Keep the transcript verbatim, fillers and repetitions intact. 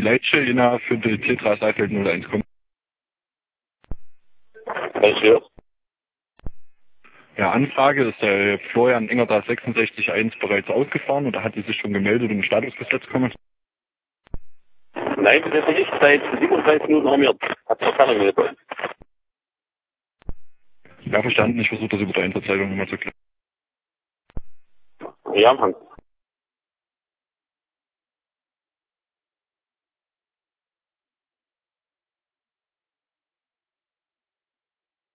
Leitstelle für die T drei Seifeld null eins kommen. Welche? Ja, Anfrage ist der Florian Engerda sechsundsechzig eins bereits ausgefahren oder hat die sich schon gemeldet und im Statusgesetz kommen? Nein, das ist nicht. Seit siebenunddreißig Minuten alarmiert. Hat sich keiner gemeldet. Ja, verstanden. Ich versuche das über die Einsatzleitung nochmal zu klären. Ja, am Hang.